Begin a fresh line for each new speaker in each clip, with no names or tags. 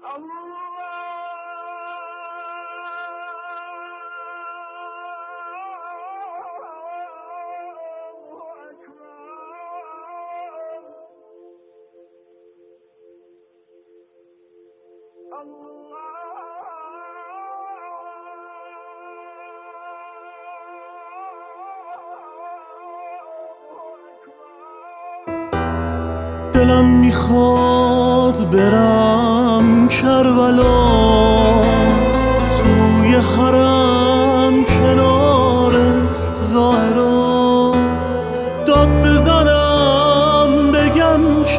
دلم میخواد برم کربلا، توی حرم کنار زهرا داد بزنم بگم که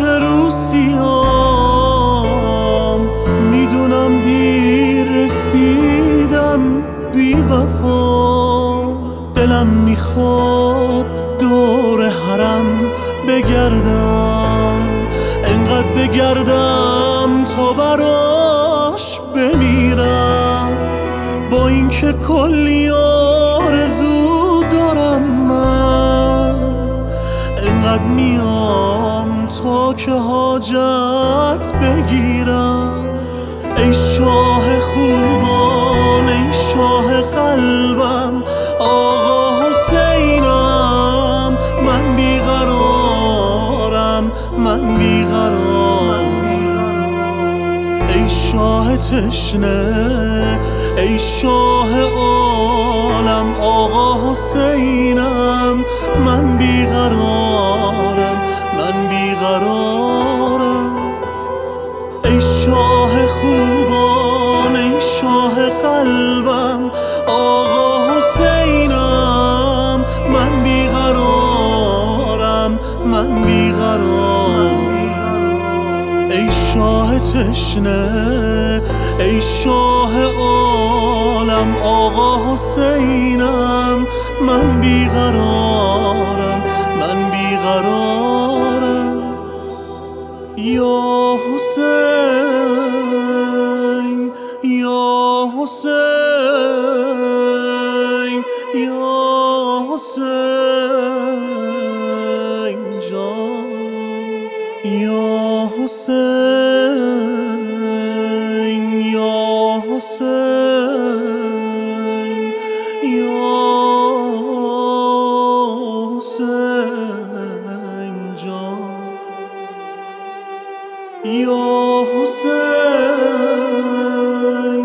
روسیام، میدونم دیر رسیدم بی وفا. دلم میخواد دور حرم بگردم، انقدر بگردم تا براش بمیرم. با اینکه کلی آرزو دارم من، انقدر میام تا که حاجت بگیرم. ای شاه خوبان ای شاه قلبم، آقا حسینم، من بیقرارم، من بیقرارم. ای شاه تشنه ای شاه عالم، آقا حسینم، من بیقرارم، من بیقرارم. ای شاه خوبان ای شاه قلبم، آقا حسینم، من بیقرارم، من بیقرارم. ای شاه تشنه ای شاه عالم، آقا حسینم، من بیقرارم، من بیقرارم. یا حسین یا حسین یا حسین جان، یا حسین یا حسین یا حسین جان، یا حسین